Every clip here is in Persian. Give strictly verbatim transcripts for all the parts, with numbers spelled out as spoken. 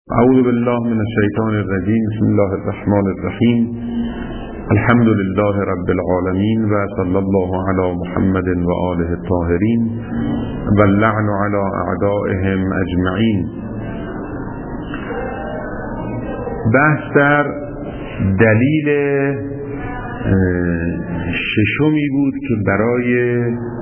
اعوذ بالله من الشیطان الرجیم. بسم الله الرحمن الرحیم. الحمد لله رب العالمین و صلی الله علی محمد و آله الطاهرین و اللعن علی اعدائهم اجمعین. بحث در دلیل ششمی بود که برای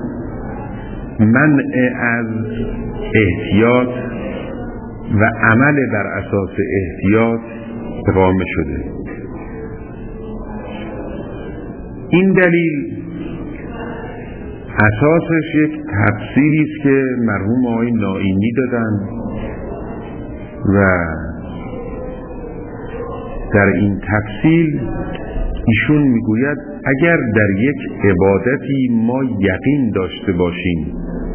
منع از احتیاط و عمل بر اساس احتیاط اقامه شده. این دلیل اساسش یک تفسیری است که مرحوم آقای نائینی دادن و در این تفسیر ایشون میگوید اگر در یک عبادتی ما یقین داشته باشیم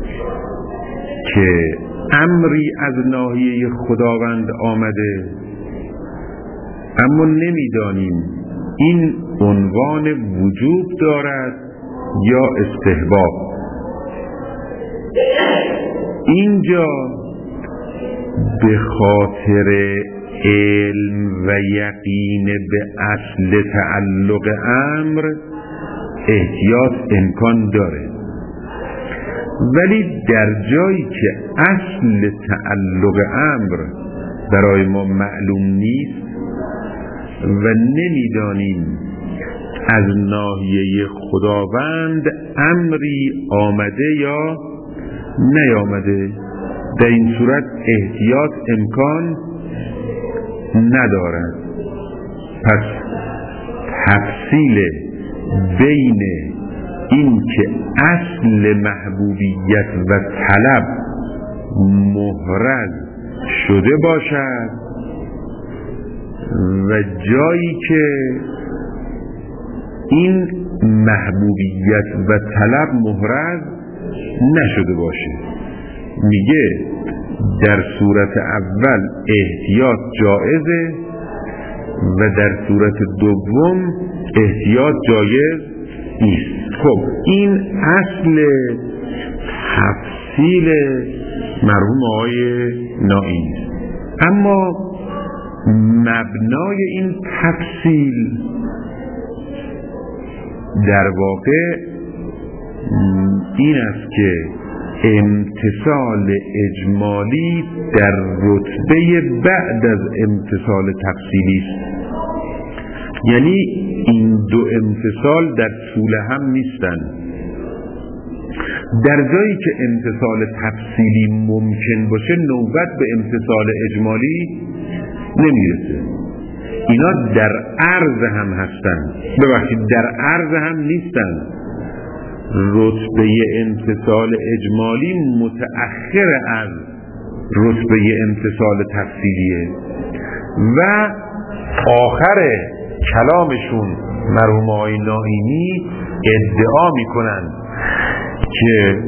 که امری از ناحیه خداوند آمده اما نمیدانیم این عنوان وجوب دارد یا استحباب، اینجا به خاطر علم و یقین به اصل تعلق امر احتیاط امکان داره، ولی در جایی که اصل تعلق امر برای ما معلوم نیست و نمیدانیم از ناحیه خداوند امری آمده یا نیامده، در این صورت احتیاط امکان ندارد. پس تفصیل بین این که اصل محبوبیت و طلب محرز شده باشد و جایی که این محبوبیت و طلب محرز نشده باشه، میگه در صورت اول احتیاط جایزه و در صورت دوم احتیاط جایز نیست. خب این اصل تفصیل مرحوم آقای نائینی است، اما مبنای این تفصیل در واقع این است که امتثال اجمالی در رتبه بعد از امتثال تفصیلی است، یعنی این دو امتثال در طول هم نیستن. در جایی که امتثال تفصیلی ممکن باشه نوبت به امتثال اجمالی نمیرسه. اینا در عرض هم هستن، ببخشید در عرض هم نیستن. رتبه امتثال اجمالی متأخر از رتبه امتثال تفصیلیه و آخر کلامشون مرحوم آقای نائینی ادعا میکنن که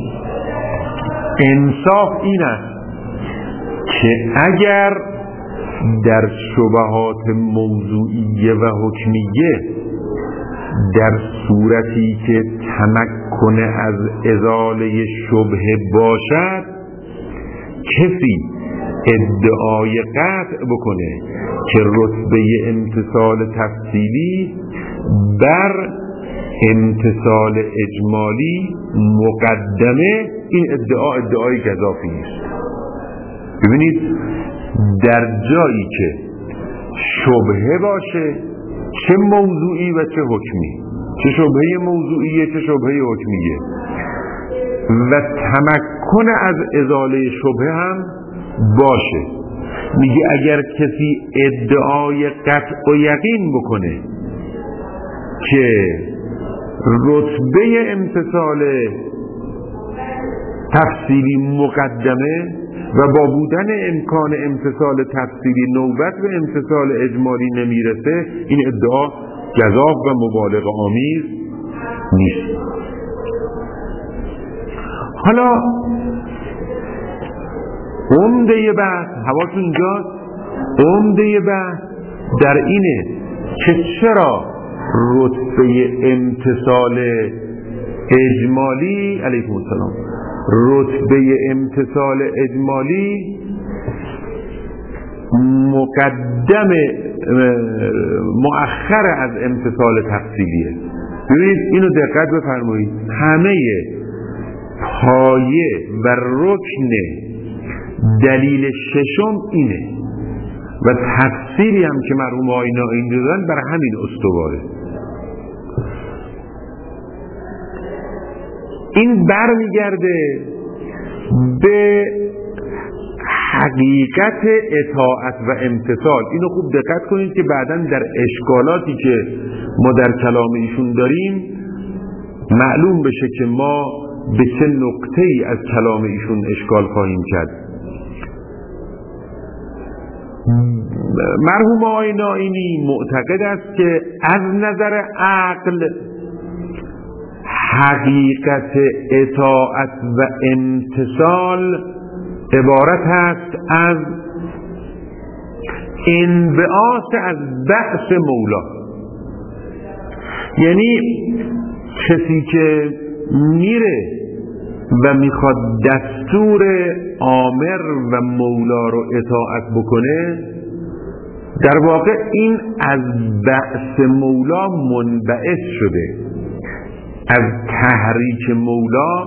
انصاف این است که اگر در شبهات موضوعیه و حکمیه در صورتی که تمکن از ازاله شبهه باشد کسی ادعای قطع بکنه که رتبه امتثال تفصیلی بر امتثال اجمالی مقدمه، این ادعا ادعای گزافی نیست. ببینید در جایی که شبهه باشه، چه موضوعی و چه حکمی، چه شبهه موضوعیه چه شبهه حکمیه، و تمکن از ازاله شبهه هم باشه، میگه اگر کسی ادعای قطع و یقین بکنه که رتبه امتثال تفصیلی مقدمه و با بودن امکان امتثال تفصیلی نوبت به امتثال اجمالی نمیرسه، این ادعا گزاف و مبالغه آمیز نیست. حالا عمده بحث حواستون اینجاست، عمده بحث در اینه که چرا رتبه امتثال اجمالی علیکم السلام رتبه امتثال اجمالی مقدم مؤخر از امتثال تفصیلیه. ببینید اینو دقت بفرمایید، همه پایه و رکن دلیل ششم اینه و تفسیری هم که مرحوم آقای نائینی دادن برای همین استواره. این برمیگرده به حقیقت اطاعت و امتثال. اینو خوب دقت کنید که بعداً در اشکالاتی که ما در کلام ایشون داریم معلوم بشه که ما به چه نقطه‌ای از کلام ایشون اشکال خواهیم کرد. مرحوم آقای نائینی معتقد است که از نظر عقل حقیقت اطاعت و امتثال عبارت است از انبعاث از بعث مولا. یعنی کسی که میره و میخواد دستور آمر و مولا رو اطاعت بکنه، در واقع این از بعث مولا منبعث شده، از تحریک مولا،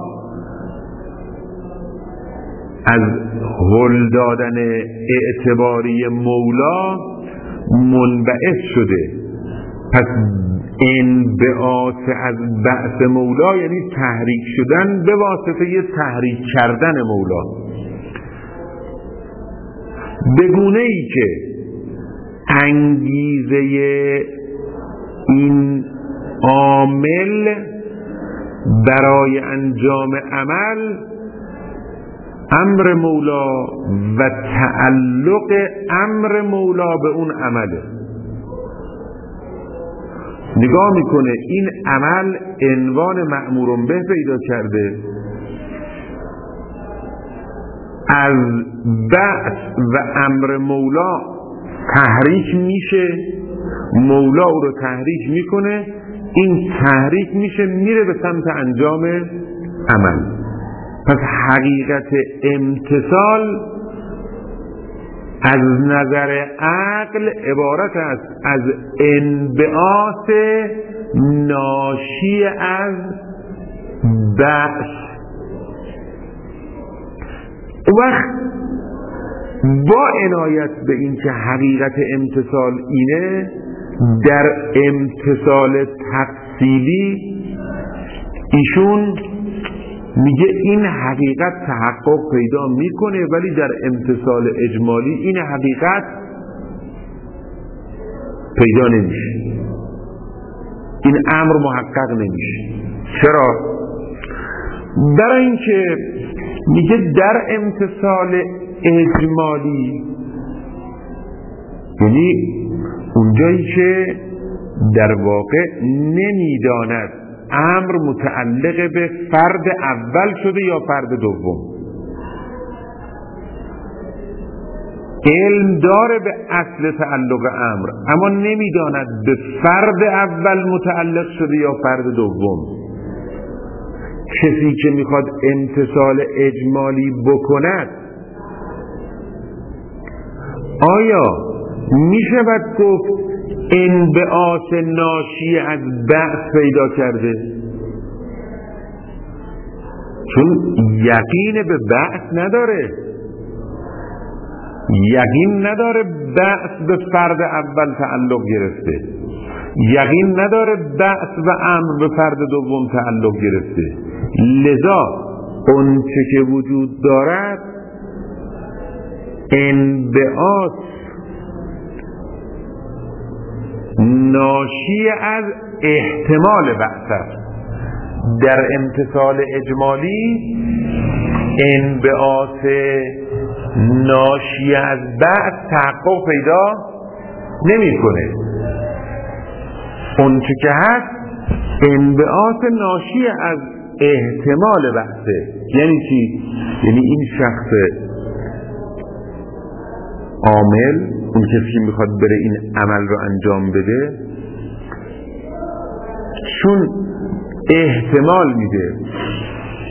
از هل دادن اعتباری مولا منبعث شده. پس انبعاث از بعث مولا یعنی تحریک شدن به واسطه تحریک کردن مولا، به گونه ای که انگیزه این عامل برای انجام عمل امر مولا و تعلق امر مولا به اون عمله. نگاه میکنه این عمل عنوان مأمور به پیدا کرده، از بعث و امر مولا تحریک میشه، مولا او رو تحریک میکنه، این تحریک میشه میره به سمت انجام عمل. پس حقیقت امتثال از نظر عقل عبارت است از انبعاث ناشی از بعث. وقت با عنایت به این که حقیقت امتثال اینه، در امتثال تفصیلی ایشون میگه این حقیقت تحقق پیدا میکنه، ولی در امتثال اجمالی این حقیقت پیدا نمیشه، این امر محقق نمیشه. چرا؟ برای اینکه میگه در امتثال اجمالی یعنی اونجایی که در واقع نمیداند امر متعلق به فرد اول شده یا فرد دوم، علم داره به اصل تعلق امر اما نمیداند به فرد اول متعلق شده یا فرد دوم. کسی که میخواد امتثال اجمالی بکند آیا میشود گفت انبعاث ناشی از بعث پیدا کرده؟ چون یقین به بعث نداره، یقین نداره بعث به فرد اول تعلق گرفته، یقین نداره بعث و امر به فرد دوم تعلق گرفته. لذا اون چه که وجود دارد انبعاث ناشی از احتمال بعث است. در امتثال اجمالی انبعاث ناشی از بعث تحقق پیدا نمی کنه. اون چه که هست انبعاث ناشی از احتمال بعثه. یعنی چی؟ یعنی این شخص عامل، اون کسی که میخواد بره این عمل رو انجام بده، چون احتمال میده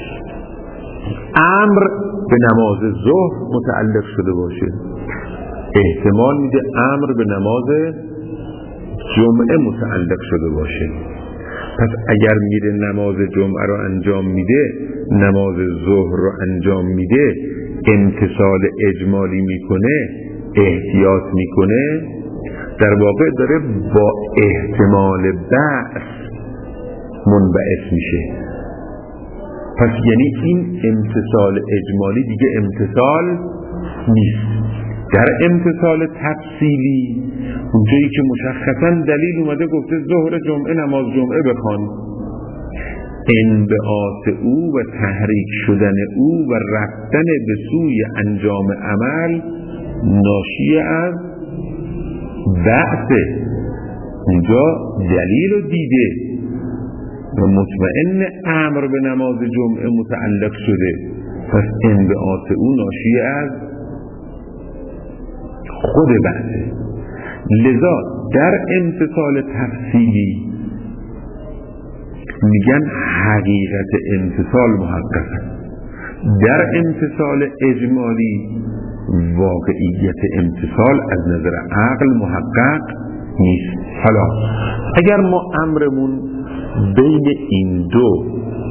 امر به نماز ظهر متعلق شده باشه، احتمال میده امر به نماز جمعه متعلق شده باشه. پس اگر میره نماز جمعه رو انجام میده، نماز ظهر رو انجام میده، امتثال اجمالی میکنه، احتیاط میکنه، در واقع داره با احتمال بعث منبعث میشه. پس یعنی این امتثال اجمالی دیگه امتثال نیست. در امتثال تفصیلی اونجایی که مشخصا دلیل اومده گفته ظهر جمعه نماز جمعه بخوان، انبعاث او و تحریک شدن او و رفتن به سوی انجام عمل ناشی از بعثه. اونجا دلیل رو دیده و مطمئن امر به نماز جمعه متعلق شده، پس انبعاث او ناشی از خود بعثه. لذا در امتثال تفصیلی میگن حقیقت امتثال محققه، در امتثال اجمالی واقعیت امتثال از نظر عقل محقق نیست. حالا اگر ما امرمون بین این دو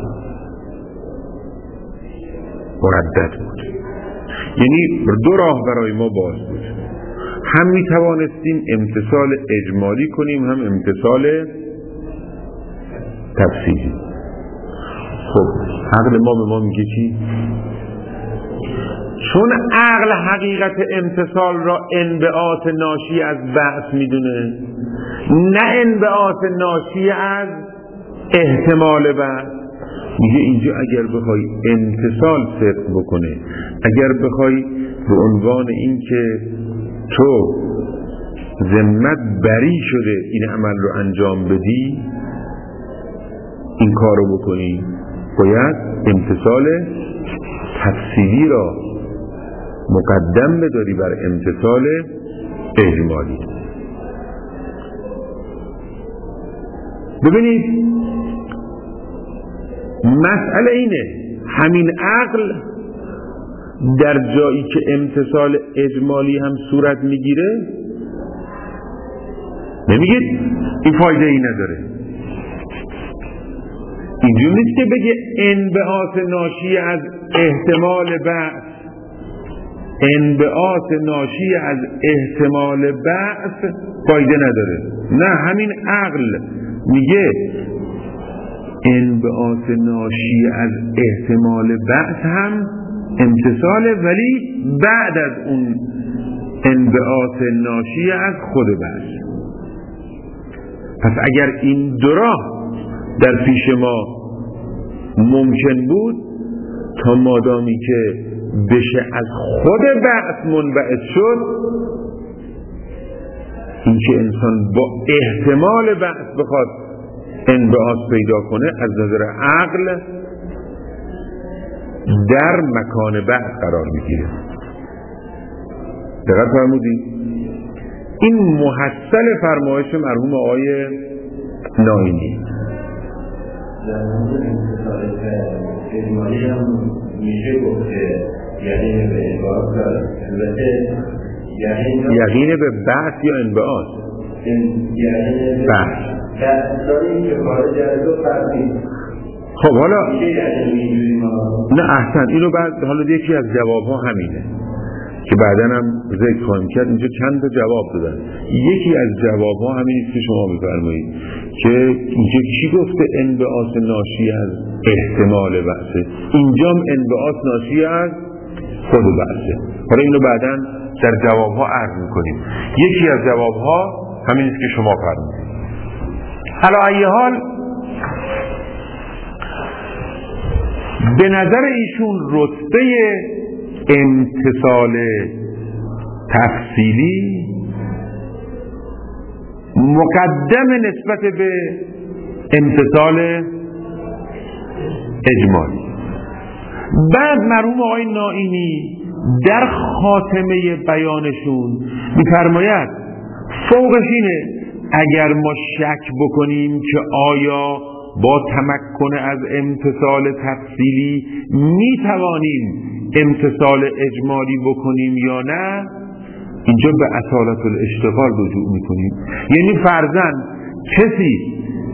مردد بود، یعنی دو راه برای ما باز بود، هم می توانستیم امتثال اجمالی کنیم هم امتثال تفصیلی. خب عقل ما به ما میگه چی؟ چون عقل حقیقت امتثال را انبعاث ناشی از بعث میدونه، نه انبعاث ناشی از احتمال بعث، میگه اینجا اگر بخوای امتثال صدق بکنه، اگر بخوای به عنوان این که تو ذمت بری شده این عمل رو انجام بدی، این کار رو بکنی، باید امتثال تفصیلی را مقدم بداری بر امتثال اجمالی. ببینید مسئله اینه، همین عقل در جایی که امتثال اجمالی هم صورت میگیره نمیگید این فایده ای نداره. اینجور نیست که بگه انبعاث ناشی از احتمال بعث، انبعاث ناشی از احتمال بعث فایده نداره. نه، همین عقل میگه انبعاث ناشی از احتمال بعث هم امتثاله، ولی بعد از اون انبعاث ناشی از خود بعث. پس اگر این دو راه در پیش ما ممکن بود، تا مادامی که بشه از خود بعث منبعث شد، این که انسان با احتمال بعث بخواد انبعاث پیدا کنه، از نظر عقل در مکان بعث قرار میگیره. دقت فرمودید؟ این محصل فرمایش مرحوم آقای نائینی. در مورد انتظار اجمالی هم میشه گفت که یقین به انبعاث داره، البته یقین به بعث یا انبعاث؟ یقین به بعث داره این که خارج از دو فرقی. خب حالا نه احسن، اینو بعد حالا یکی از جوابها همینه که بعدن هم ذکر خواهیم کرد. اینجا چند تا جواب دادن. یکی از جوابها همینیست که شما میفرمایید که اینجا کی گفته انبعاث ناشی از احتمال بعثه، اینجا هم انبعاث ناشی از خود بعثه. حالا اینو بعدن در جوابها عرض میکنیم. یکی از جوابها همینیست که شما فرمایید. علی ای حال به نظر ایشون رتبه امتثال تفصیلی مقدم نسبت به امتثال اجمالی. بعد مرحوم آقای نائینی در خاتمه بیانشون می‌فرماید فوقش اینه اگر ما شک بکنیم که آیا با تمکن از امتثال تفصیلی می توانیم امتثال اجمالی بکنیم یا نه، اینجا به اصالت الاشتغال رجوع میکنیم. یعنی فرضاً کسی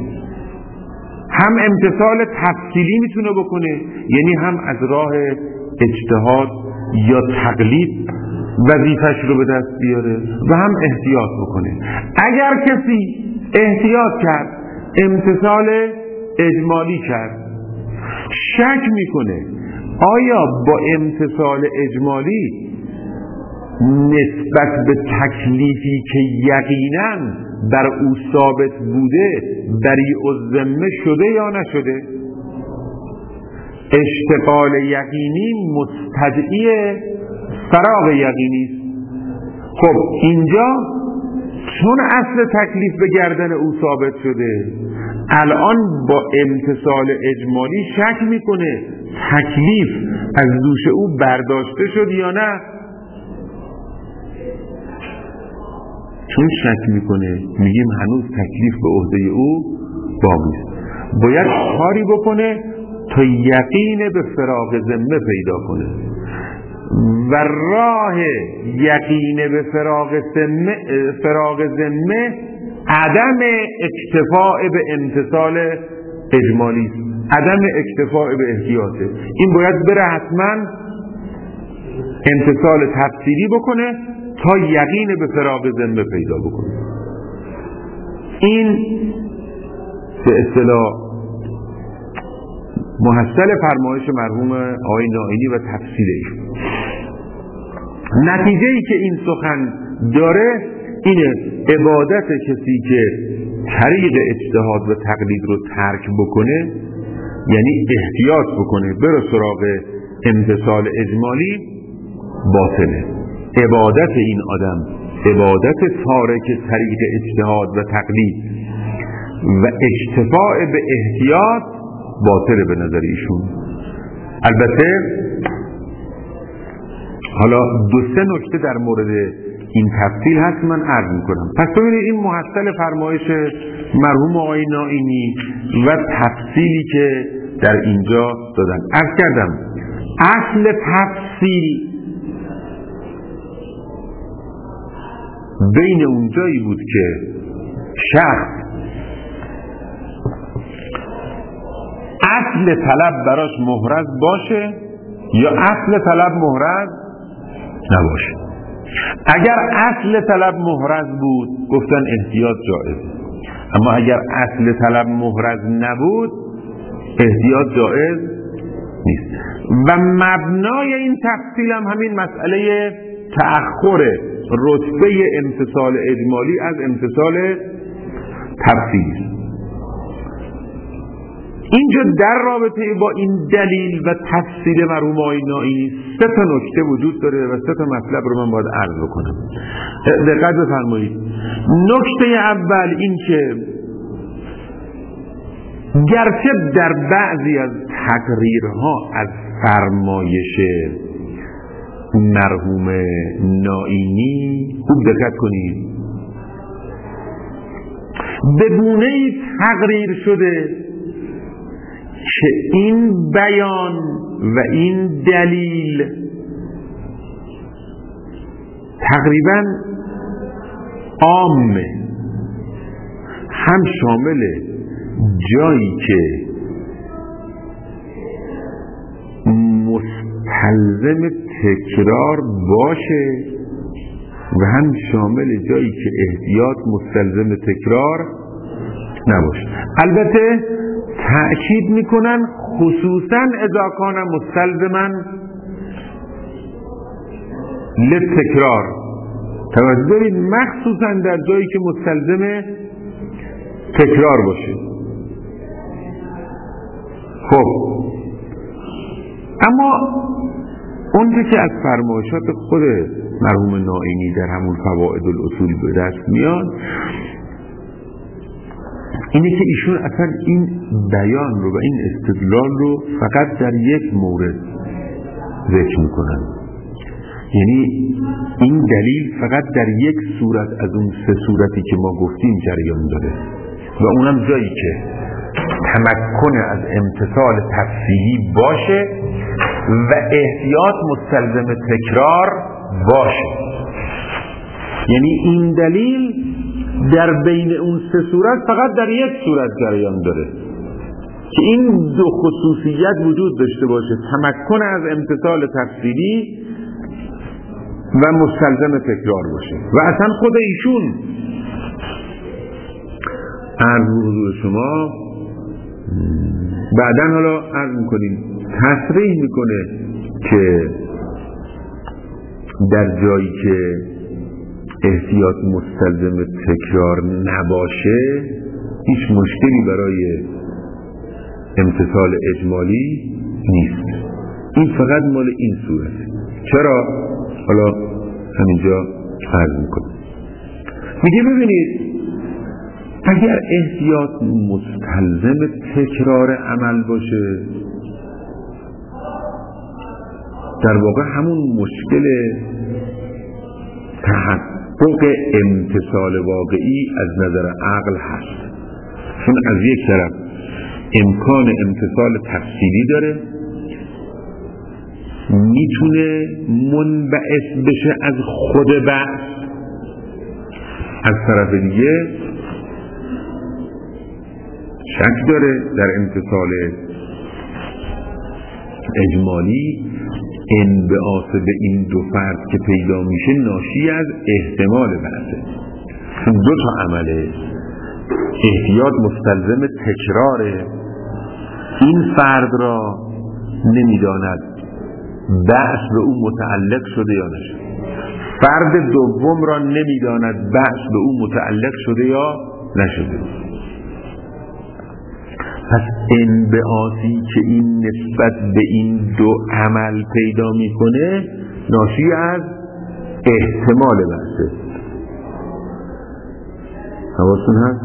هم امتثال تفصیلی میتونه بکنه، یعنی هم از راه اجتهاد یا تقلید وظیفش رو به دست بیاره و هم احتیاط بکنه. اگر کسی احتیاط کرد، امتثال اجمالی کرد، شک میکنه آیا با امتثال اجمالی نسبت به تکلیفی که یقیناً در او ثابت بوده بریء الذمه شده یا نشده؟ اشتغال یقینی مستدعی فراغ یقینی است. خب اینجا چون اصل تکلیف به گردن او ثابت شده، الان با امتثال اجمالی شک میکنه تکلیف از دوش او برداشته شد یا نه. چون شک میکنه میگیم هنوز تکلیف به عهده او باقی است. باید کاری بکنه تا یقین به فراغ ذمه پیدا کنه و راه یقین به فراغ ذمه فراغ ذمه عدم اکتفاء به امتثال اجمالی است، عدم اکتفاء به احتیاطه. این باید بره حتما امتثال تفصیلی بکنه تا یقین به فراغ ذمه پیدا بکنه. این به اصطلاح محصل فرمایش مرحوم آقای نائینی و تفسیر ایشون. نتیجه ای که این سخن داره اینه عبادت کسی که طریق اجتهاد و تقلید رو ترک بکنه، یعنی احتیاط بکنه بره سراغ امتثال اجمالی، باطله. عبادت این آدم عبادت تارک طریق اجتهاد و تقلید و اکتفاء به احتیاط باطله به نظر ایشون. البته حالا دو سه نکته در مورد این تفصیل هست من عرض میکنم. پس ببینید این محصل فرمایش مرحوم آقای نائینی و تفصیلی که در اینجا دادن. عرض کردم اصل تفصیل بین اونجایی بود که شخص اصل طلب براش محرز باشه یا اصل طلب محرز نباشه. اگر اصل طلب محرز بود گفتن احتیاط جائز، اما اگر اصل طلب محرز نبود احتیاط جائز نیست. و مبنای این تفصیل هم همین مسئله تأخر رتبه امتثال اجمالی از امتثال تفصیل. اینجا در رابطه با این دلیل و تفسیر مرحوم آقای نائینی سه تا نکته وجود داره و سه تا مطلب رو من باید عرض بکنم. دقت بفرمایید. نکته اول این که گرچه در بعضی از تقریرها از فرمایش مرحوم نائینی خوب دقت کنید به گونه‌ای تقریر شده که این بیان و این دلیل تقریبا عامه، هم شامل جایی که مستلزم تکرار باشه و هم شامل جایی که احتیاط مستلزم تکرار نباشه. البته تأکید میکنن خصوصا اذا کان مستلزما للتکرار. توجه دارید مخصوصا در جایی که مستلزم تکرار باشه. خب اما اونجا که از فرمایشات خود مرحوم نائینی در همون فوائد الاصول به دست میاد اینه که ایشون اصلا این بیان رو و این استدلال رو فقط در یک مورد ذکر میکنن، یعنی این دلیل فقط در یک صورت از اون سه صورتی که ما گفتیم جریان داره و اونم جایی که تمکن از امتثال تفصیلی باشه و احتیاط مستلزم تکرار باشه. یعنی این دلیل در بین اون سه صورت فقط در یک صورت جریان داره که این دو خصوصیت وجود داشته باشه، تمکن از امتثال تفصیلی و مستلزم تکرار باشه. و اصلا خود ایشون عرض حضور شما بعدن حالا عرض میکنیم تصریح میکنه که در جایی که احتیاط مستلزم تکرار نباشه هیچ مشکلی برای امتثال اجمالی نیست. این فقط مال این صورت. چرا؟ حالا همینجا عرض میکنم. میگه ببینید اگر احتیاط مستلزم تکرار عمل باشه در واقع همون مشکل تحقق امتثال واقعی از نظر عقل هست، چون از یک طرف امکان امتثال تفصیلی داره، میتونه منبعث بشه از خود بحث، از طرف دیگه شک داره در امتثال اجمالی انبعاث به این دو فرد که پیدا میشه ناشی از احتمال بحثه. دو تا عمله، احتیاط مستلزم تکراره، این فرد را نمیداند بحث به او متعلق شده یا نشده، فرد دوم را نمیداند بحث به او متعلق شده یا نشده. پس انبعاثی که این نسبت به این دو عمل پیدا میکنه ناشی از احتمال بحثه. حواستون هست؟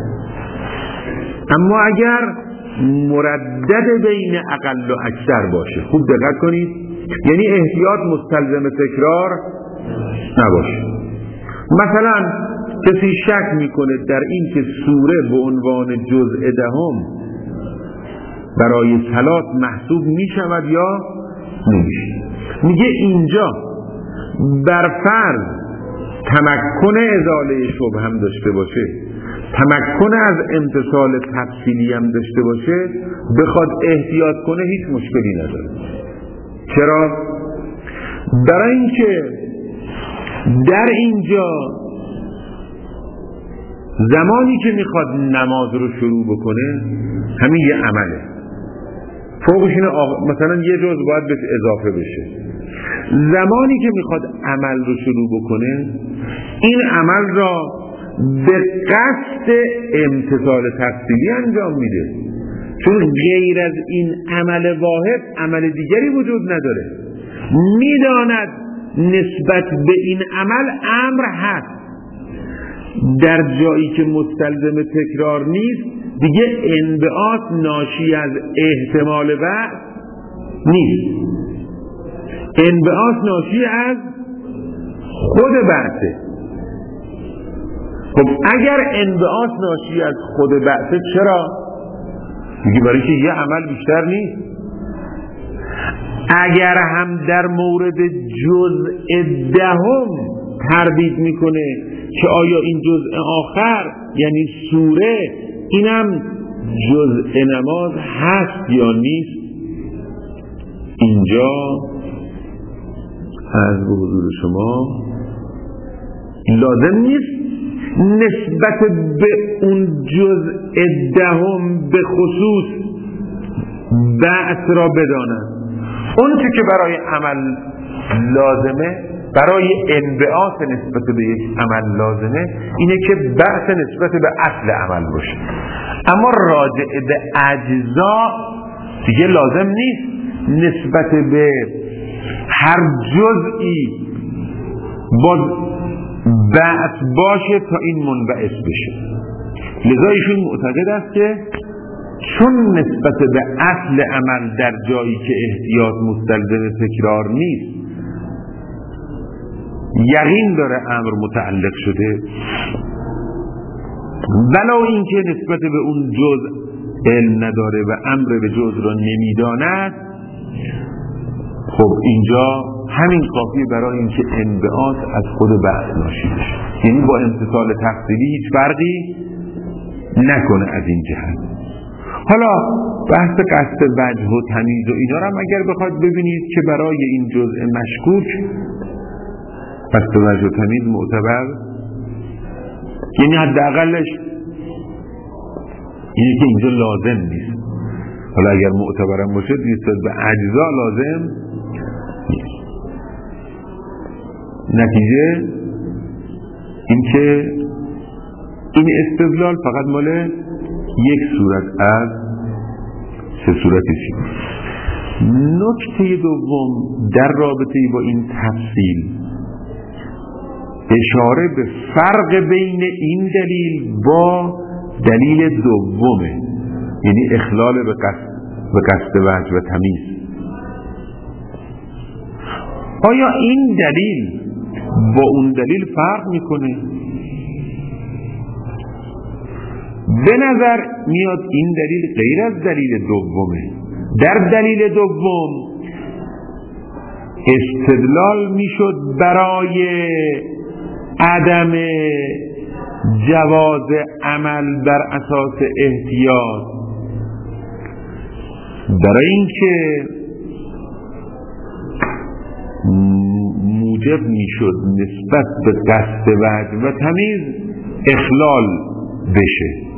اما اگر مردد بین اقل و اکثر باشه، خوب دقت کنید، یعنی احتیاط مستلزم تکرار نباشه. مثلا کسی شک میکنه در این که سوره به عنوان جزء دهم برای صلات محسوب میشود یا نمیشه، میگه اینجا بر فرض تمکن ازاله شبه هم داشته باشه، تمکن از امتثال تفصیلی هم داشته باشه، بخواد احتیاط کنه هیچ مشکلی نداره. چرا؟ برای اینکه در اینجا زمانی که میخواد نماز رو شروع بکنه همین یه عمله، فوقش اینه آق... مثلا یه جز باید بهش اضافه بشه. زمانی که میخواد عمل رو شروع بکنه این عمل را به قصد امتثال تفصیلی انجام میده، چون غیر از این عمل واحد عمل دیگری وجود نداره. میداند نسبت به این عمل امر هست، در جایی که مستلزم تکرار نیست دیگه انبعاث ناشی از احتمال بحث نیست، انبعاث ناشی از خود بحثه. خب اگر انبعاث ناشی از خود بحثه چرا؟ میگه برای که یه عمل بیشتر نیست. اگر هم در مورد جزء دهم تردید میکنه که آیا این جزء آخر یعنی سوره اینم جزء نماز هست یا نیست، اینجا از به حضور شما لازم نیست نسبت به اون جزء دهم به خصوص بعث را بدانند. اون چه که برای عمل لازمه، برای انبعاث نسبت به یک عمل لازمه، اینه که بعث نسبت به اصل عمل باشه. اما راجع به اجزا دیگه لازم نیست نسبت به هر جزئی با بعث باشه تا این منبعث بشه. لذا ایشون معتقد است که چون نسبت به اصل عمل در جایی که احتیاط مستلزم تکرار نیست یقین داره امر متعلق شده، ولو اینکه نسبت به اون جزء علم نداره و امر به جزء را نمیداند، خب اینجا همین کافیه برای اینکه انبعاث از خود بحث ناشی بشه، یعنی با امتثال تفصیلی هیچ فرقی نکنه از این جهت. حالا بحث قصد وجه و تمیز و اینا رو هم اگر بخواید ببینید که برای این جزء مشکوک قصد وجه و تمیز معتبر، یعنی حداقلش اینه که اینجا لازم نیست. حالا اگر معتبرم باشه نسبت به اجزا لازم نیست. نتیجه این که این استدلال فقط مال یک صورت از سه صورتی چی. نکته دوم در رابطه با این تفصیل اشاره به فرق بین این دلیل با دلیل دومه، یعنی اخلال به قصد به قصد وجه و تمیز. آیا این دلیل با اون دلیل فرق میکنه؟ به نظر میاد این دلیل غیر از دلیل دومه. در دلیل دوم استدلال میشد برای عدم جواز عمل بر اساس احتیاط، برای اینکه موجب میشد نسبت به قصد وجه و تمیز اخلال بشه.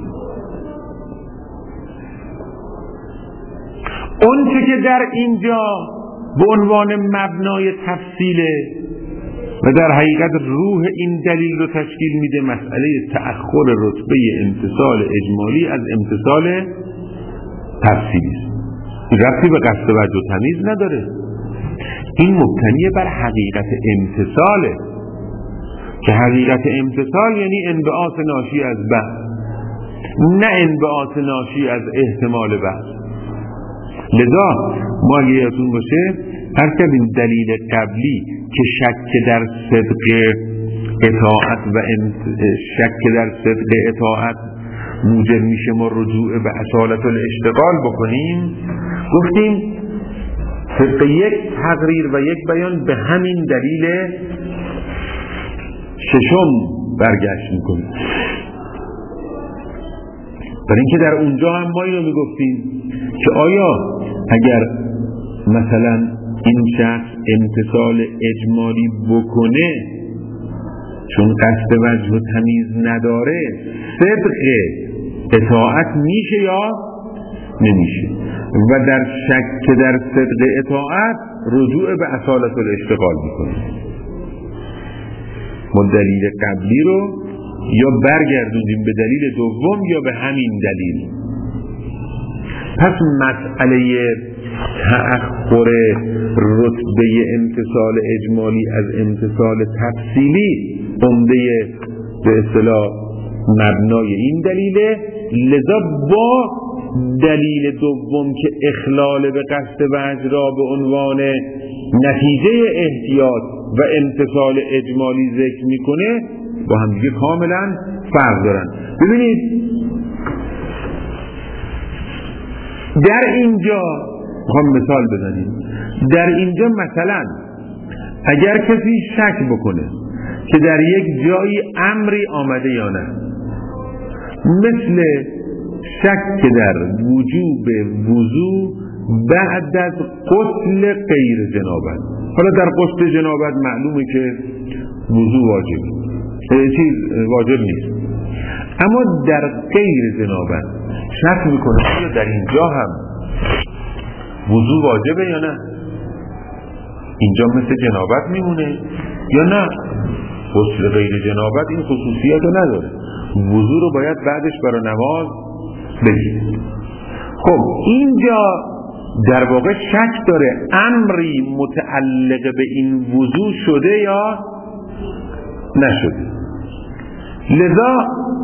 اون چه که در اینجا به عنوان مبنای تفصیله و در حقیقت روح این دلیل رو تشکیل میده مسئله تأخر رتبه امتثال اجمالی از امتثال تفصیلی است. این ربطی به قصد وجه و تمیز نداره. این مبتنی بر حقیقت امتثاله که حقیقت امتثال یعنی انبعاث ناشی از بحث، نه انبعاث ناشی از احتمال بحث. لذا ما اگه یادتون باشه هر کدوم دلیل قبلی که شک در صدق اطاعت و شک در صدق اطاعت موجب میشه ما رجوع به اصالت الاشتغال بکنیم، گفتیم صدق یک تقریر و یک بیان به همین دلیل ششم برگشت میکنیم. برای اینکه در اونجا هم ما اینو میگفتیم که آیا اگر مثلا این شخص امتثال اجمالی بکنه چون قصد وجه و تمیز نداره صدق اطاعت میشه یا نمیشه، و در شک در صدق اطاعت رجوع به اصالت الاشتغال میکنه. ما دلیل قبلی رو یا برگردونیم به دلیل دوم یا به همین دلیل. پس مسئله تأخر رتبه امتثال اجمالی از امتثال تفصیلی عمده به اصطلاح مبنای این دلیله. لذا با دلیل دوم که اخلال به قصد وجه را به عنوان نتیجه احتیاط و امتثال اجمالی ذکر میکنه با هم دیگه کاملا فرق دارن. ببینید در اینجا میخوام مثال بزنیم. در اینجا مثلا اگر کسی شک بکنه که در یک جایی امری آمده یا نه، مثل شک در وجوب وضو بعد از غسل غیر جنابت. حالا در غسل جنابت معلومه که وضو واجبه، چیز واجب نیست، اما در غیر جنابت شک میکنه که در اینجا هم وضو واجبه یا نه، اینجا مثل جنابت میمونه یا نه. غسل غیر جنابت این خصوصیت رو نداره، وضو رو باید بعدش برای نماز بگیرید. خب اینجا در واقع شک داره امری متعلق به این وضو شده یا نشده. لذا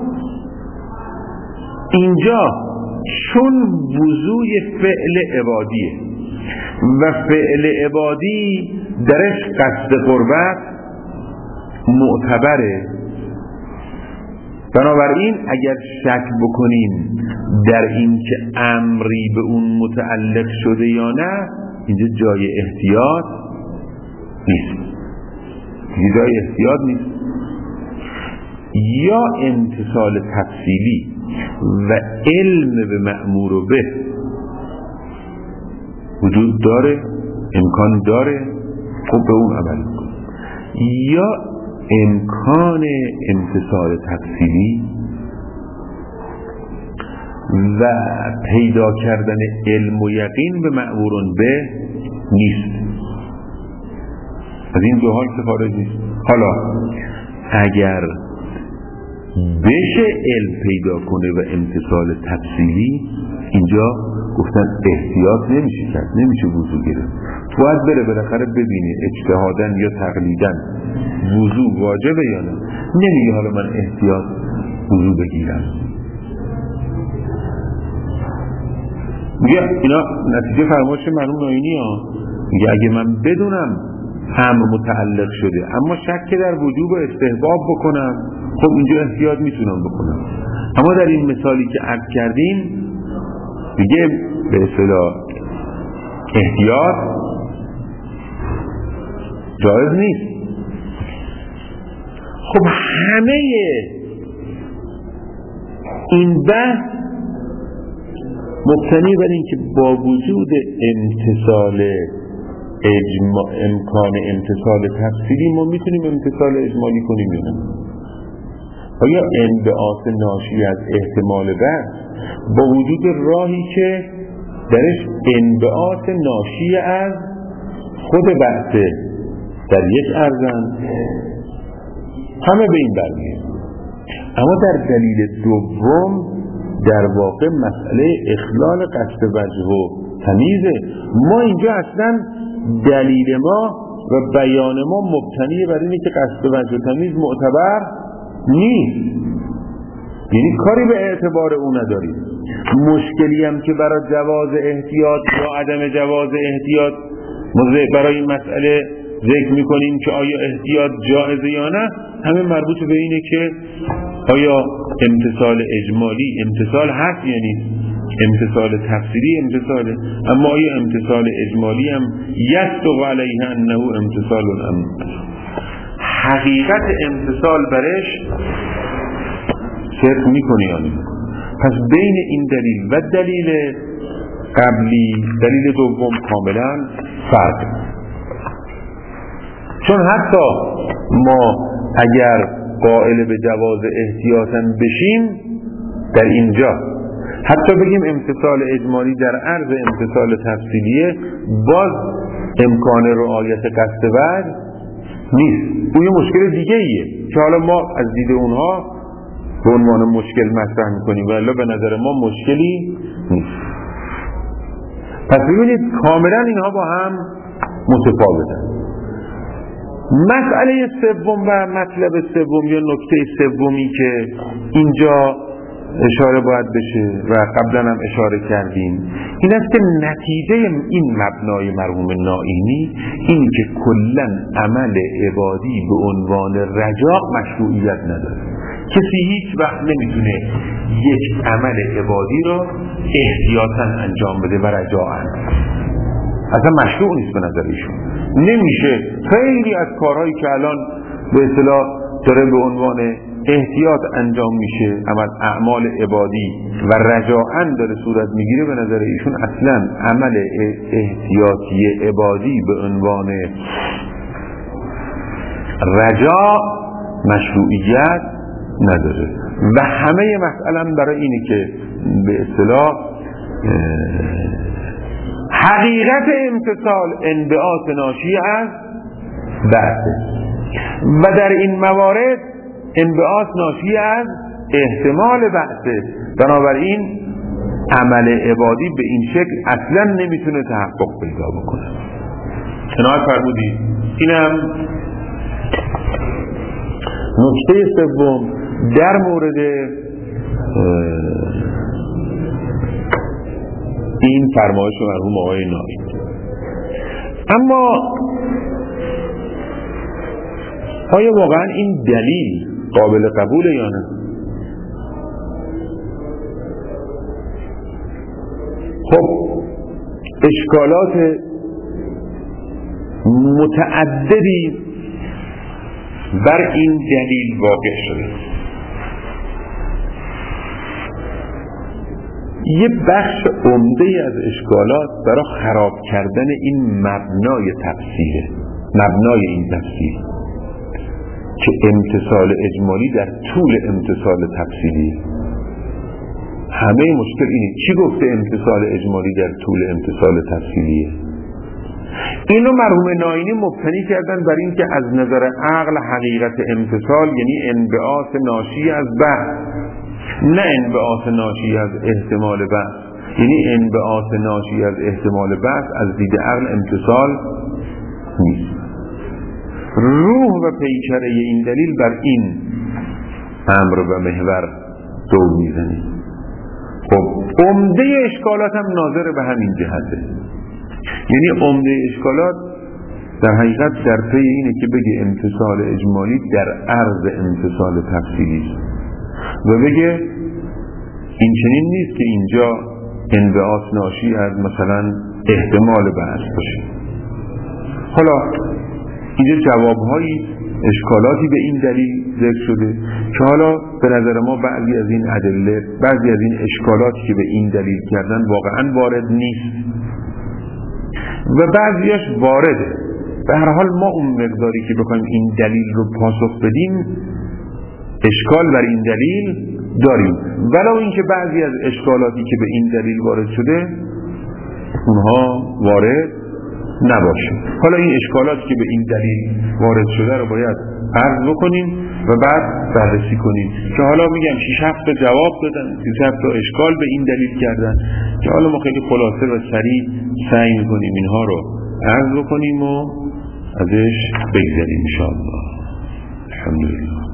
اینجا چون وضوی فعل عبادیه و فعل عبادی درش قصد قربت معتبره، بنابراین اگر شک بکنیم در این که امری به اون متعلق شده یا نه، اینجا جای احتیاط نیست، دیگه جای احتیاط نیست. یا امتثال تفصیلی و علم به مأمور و به وجود داره، امکان داره، خب به اون عمل کن. یا امکان امتثال تفصیلی و پیدا کردن علم و یقین به مأمورون به نیست. از این دو حال خارج نیست. حالا اگر بشه علم پیدا کنه و امتثال تفصیلی، اینجا گفتن احتیاط نمیشه کرد، نمیشه وضو گرفت، باید بره بالاخره ببینه اجتهادن یا تقلیدن وضو واجبه یا نه. نمیگه حالا من احتیاط وضو بگیرم. میگه اینا نتیجه فرمایش مرحوم ناینی ها. میگه اگه من بدونم امر متعلق شده اما شک در وجوب و استحباب بکنم، خب اینجا احتیاط میتونم بکنم. اما در این مثالی که عرض کردیم دیگه به اصطلاح احتیاط جایز نیست. خب همه این بحث مبتنی بر این که با وجود امتثال اجما... امکان امتثال تفصیلی ما میتونیم امتثال اجمالی کنیم یا نه. آیا انبعاث ناشی از احتمال بحث با وجود راهی که درش انبعاث ناشی از خود بحثه در یک ارزن، همه به این برمیه. اما در دلیل دوم در واقع مسئله اخلال قصد وجه و تمیزه. ما اینجا اصلا دلیل ما و بیان ما مبتنی بر اینه که قصد وجه و تمیز معتبر نیست، یعنی کاری به اعتبار او نداریم. مشکلی هم که برای جواز احتیاط یا عدم جواز احتیاط ما برای این مسئله ذکر میکنیم که آیا احتیاط جائزه یا نه، همه مربوط به اینه که آیا امتثال اجمالی امتثال هست یا نیست. امتثال تفسیری امتثاله، اما آیا امتثال اجمالی هم یصدق علیه انه امتثال الامر، حقیقت امتثال برش صدق میکنه یا نمیکنه. پس بین این دلیل و دلیل قبلی، دلیل دوم کاملا فرق. چون حتی ما اگر قائل به جواز احتیاطاً بشیم در اینجا، حتی بگیم امتثال اجمالی در عرض امتثال تفصیلیه، باز امکان رعایت قصد وجه نیست. اون یه مشکل دیگه ایه که حالا ما از دید اونها به عنوان مشکل مطرح میکنیم، ولی به نظر ما مشکلی نیست. پس ببینید کاملا اینها با هم متفاوتن. مسئله سوم و مطلب سوم یا نکته سومی که اینجا اشاره باید بشه و قبلا هم اشاره کردیم این است که نتیجه این مبنای مرحوم نائینی این که کلا عمل عبادی به عنوان رجاء مشروعیت نداره. کسی هیچ وقت نمیتونه یک عمل عبادی رو احتیاطاً انجام بده و رجاءً، اصلا مشروع نیست به نظر ایشون. نمیشه. خیلی از کارهایی که الان به اصطلاح داره به عنوان احتیاط انجام میشه، عمل اعمال عبادی و رجاءً داره صورت میگیره، به نظر ایشون اصلا عمل احتیاطی عبادی به عنوان رجاء مشروعیت نداره. و همه مسئله برای اینه که به اصطلاح حقیقت امتثال انبعاث ناشی از بعثه و در این موارد انبعاث ناشی از احتمال بعثه. بنابراین عمل عبادی به این شکل اصلا نمیتونه تحقق پیدا بکنه. عنایت فرمودید. اینم نکته سوم در مورد این فرمایش مرحوم آقای نائینی. اما آیا واقعا این دلیل قابل قبوله یا نه؟ خب اشکالات متعددی بر این دلیل واقع شده. یه بخش عمده از اشکالات برای خراب کردن این مبنای تفسیره، مبنای این تفسیر که امتصال اجمالی در طول امتصال تفسیریه. همه مشکل اینه چی گفته امتصال اجمالی در طول امتصال تفسیریه. اینو مرحوم ناینی مبتنی کردن بر این که از نظر عقل حقیقت امتصال یعنی انبعاث ناشی از بحث، نه انبعاث ناشی از احتمال بحث. یعنی انبعاث ناشی از احتمال بحث از دید عقل امتصال نیست. روح و پیکره این دلیل بر این امر و محور دور میزنه. خب عمده اشکالات هم ناظر به همین جهته. یعنی عمده اشکالات در حقیقت در پی اینه که بگه امتصال اجمالی در عرض امتصال تفصیلی و بگه این چنین نیست که اینجا انبعاث ناشی از مثلا احتمال بحث باشه. حالا اینجا جوابهایی اشکالاتی به این دلیل ذکر شده که حالا به نظر ما بعضی از این ادله، بعضی از این اشکالاتی که به این دلیل کردن واقعا وارد نیست و بعضیش وارده. به هر حال ما اون مقداری که بخوایم این دلیل رو پاسخ بدیم اشکال بر این دلیل داریم، ولو اینکه بعضی از اشکالاتی که به این دلیل وارد شده اونها وارد نباشه. حالا این اشکالاتی که به این دلیل وارد شده رو باید عرض بکنیم و بعد بررسی کنیم که حالا میگم شش هفت جواب دادن، شش هفت اشکال به این دلیل کردن که حالا ما خیلی خلاصه و سریع سعی میکنیم اینها رو عرض بکنیم و ازش بگذریم ان شاء الله. الحمدلله.